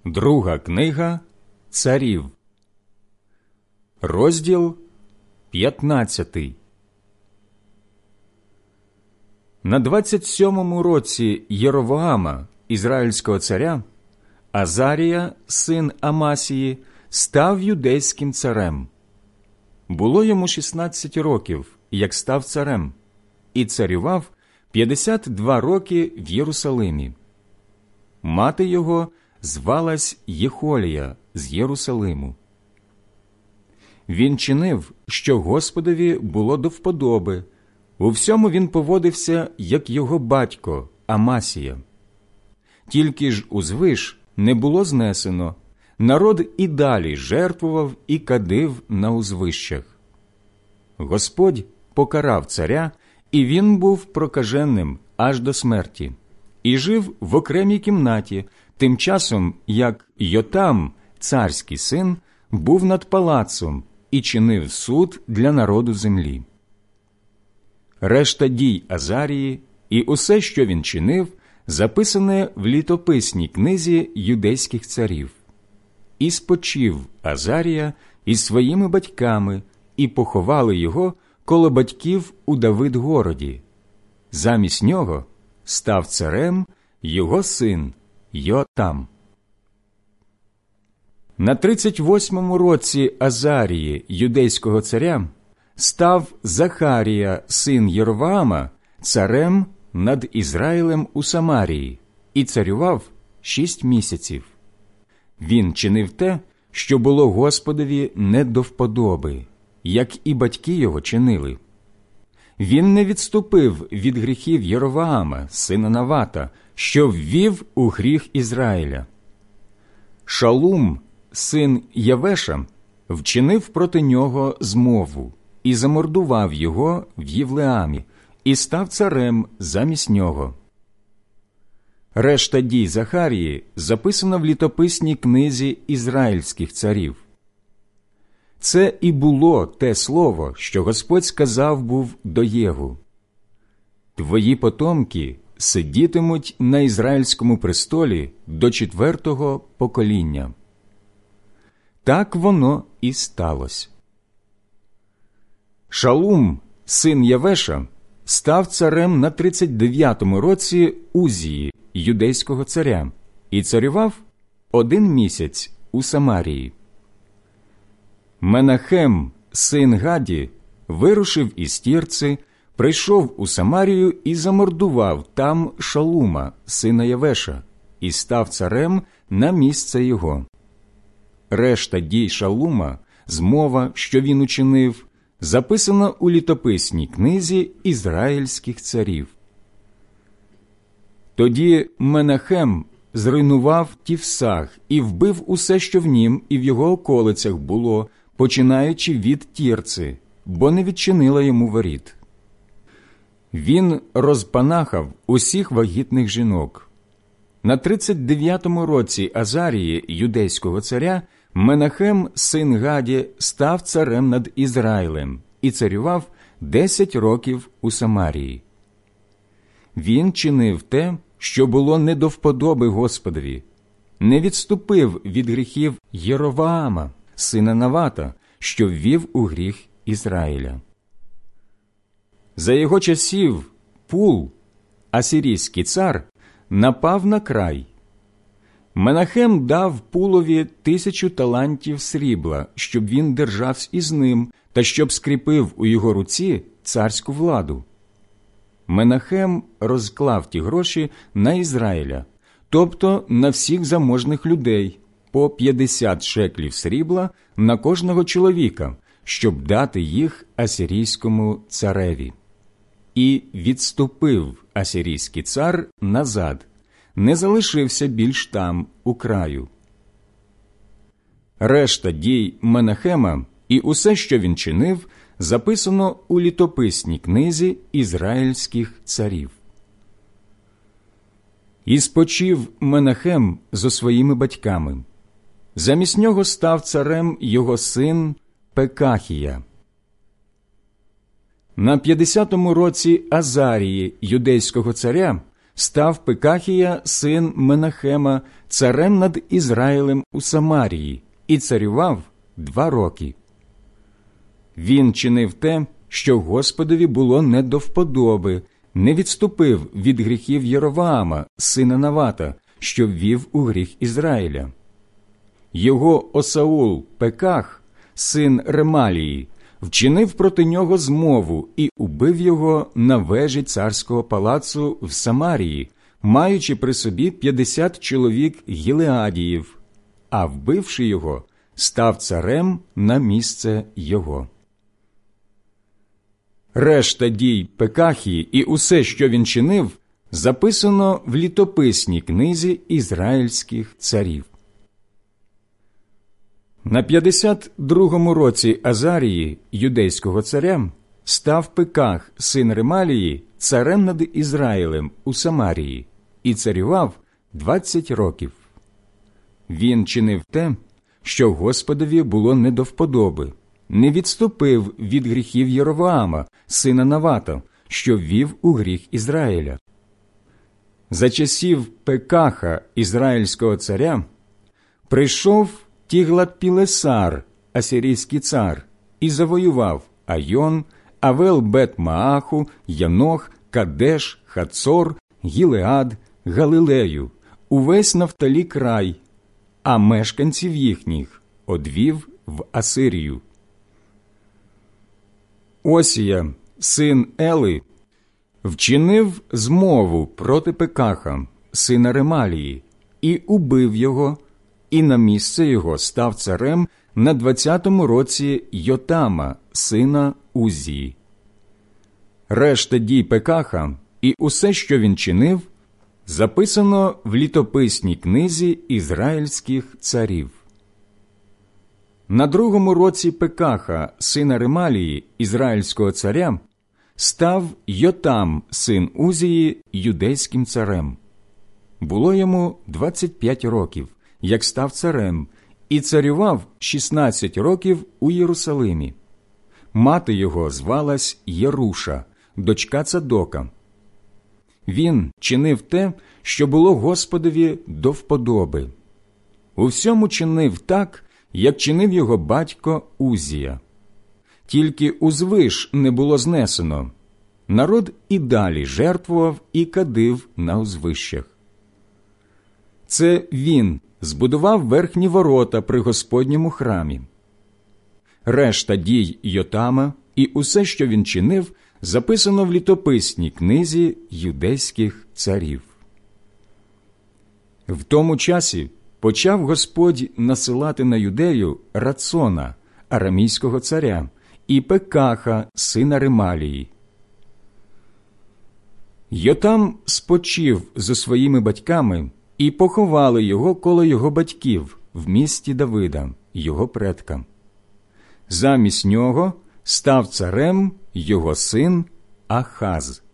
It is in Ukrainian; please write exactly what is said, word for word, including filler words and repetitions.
Друга книга Царів, розділ п'ятнадцятий. На двадцять сьомому році Єровоама, ізраїльського царя, Азарія, син Амасії, став юдейським царем. Було йому шістнадцять років, як став царем, і царював п'ятдесят два роки в Єрусалимі. Мати його звалась Єхолія з Єрусалиму. Він чинив, що Господові було до вподоби. У всьому він поводився, як його батько Амасія. Тільки ж узвиш не було знесено, народ і далі жертвував і кадив на узвищах. Господь покарав царя, і він був прокаженним аж до смерті, і жив в окремій кімнаті, тим часом, як Йотам, царський син, був над палацом і чинив суд для народу землі. Решта дій Азарії і усе, що він чинив, записане в літописній книзі юдейських царів. І спочив Азарія із своїми батьками, і поховали його коло батьків у Давид-городі. Замість нього став царем його син Йотам. На тридцять восьмому році Азарії, юдейського царя, став Захарія, син Єровоама, царем над Ізраїлем у Самарії, і царював шість місяців. Він чинив те, що було Господові не до вподоби, як і батьки його чинили. Він не відступив від гріхів Єровоама, сина Навата, що ввів у гріх Ізраїля. Шалум, син Явеша, вчинив проти нього змову і замордував його в Євлеамі, і став царем замість нього. Решта дій Захарії записана в літописній книзі ізраїльських царів. Це і було те слово, що Господь сказав був до Єгу: «Твої потомки сидітимуть на ізраїльському престолі до четвертого покоління». Так воно і сталося. Шалум, син Явеша, став царем на тридцять дев'ятому році Узії, юдейського царя, і царював один місяць у Самарії. Менахем, син Гаді, вирушив із Тірци, прийшов у Самарію і замордував там Шалума, сина Явеша, і став царем на місце його. Решта дій Шалума, змова, що він учинив, записана у літописній книзі ізраїльських царів. Тоді Менахем зруйнував Тівсах і вбив усе, що в нім і в його околицях було, починаючи від Тірци, бо не відчинила йому воріт. Він розпанахав усіх вагітних жінок. На тридцять дев'ятому році Азарії, юдейського царя, Менахем, син Гаді, став царем над Ізраїлем і царював десять років у Самарії. Він чинив те, що було не до вподоби Господові, не відступив від гріхів Єровоама, сина Навата, що ввів у гріх Ізраїля. За його часів Пул, асирійський цар, напав на край. Менахем дав Пулові тисячу талантів срібла, щоб він держався із ним та щоб скріпив у його руці царську владу. Менахем розклав ті гроші на Ізраїля, тобто на всіх заможних людей, по п'ятдесят шеклів срібла на кожного чоловіка, щоб дати їх асирійському цареві. І відступив асирійський цар назад, не залишився більш там, у краю. Решта дій Менахема і усе, що він чинив, записано у літописній книзі ізраїльських царів. І спочив Менахем зо своїми батьками. Замість нього став царем його син Пекахія. На п'ятдесятому році Азарії, юдейського царя, став Пекахія, син Менахема, царем над Ізраїлем у Самарії і царював два роки. Він чинив те, що Господові було не до вподоби, не відступив від гріхів Єровоама, сина Навата, що ввів у гріх Ізраїля. Його осаул Пеках, син Ремалії, вчинив проти нього змову і убив його на вежі царського палацу в Самарії, маючи при собі п'ятдесят чоловік гілеадіїв, а вбивши його, став царем на місце його. Решта дій Пекахії і усе, що він чинив, записано в літописній книзі ізраїльських царів. На п'ятдесят другому році Азарії, юдейського царя, став Пеках, син Ремалії, царем над Ізраїлем у Самарії і царював двадцять років. Він чинив те, що Господові було не до вподоби, не відступив від гріхів Єровоама, сина Навата, що ввів у гріх Ізраїля. За часів Пекаха, ізраїльського царя, прийшов Тіглат-Пілесар, асирійський цар, і завоював Айон, Авел-Бет-Мааху, Янох, Кадеш, Хацор, Гілеад, Галилею, увесь Нафталі край, а мешканців їхніх одвів в Асирію. Осія, син Ели, вчинив змову проти Пекаха, сина Ремалії, і убив його, і на місце його став царем на двадцятому році Йотама, сина Узії. Решта дій Пекаха і усе, що він чинив, записано в літописній книзі ізраїльських царів. На другому році Пекаха, сина Ремалії, ізраїльського царя, став Йотам, син Узії, юдейським царем. Було йому двадцять п'ять років, як став царем, і царював шістнадцять років у Єрусалимі. Мати його звалась Єруша, дочка Цадока. Він чинив те, що було Господові до вподоби. У всьому чинив так, як чинив його батько Узія. Тільки узвиш не було знесено. Народ і далі жертвував і кадив на узвищах. Це він збудував верхні ворота при Господньому храмі. Решта дій Йотама і усе, що він чинив, записано в літописній книзі юдейських царів. В тому часі почав Господь насилати на Юдею Рацона, арамійського царя, і Пекаха, сина Ремалії. Йотам спочив зо своїми батьками, і поховали його коло його батьків в місті Давида, його предка. Замість нього став царем його син Ахаз.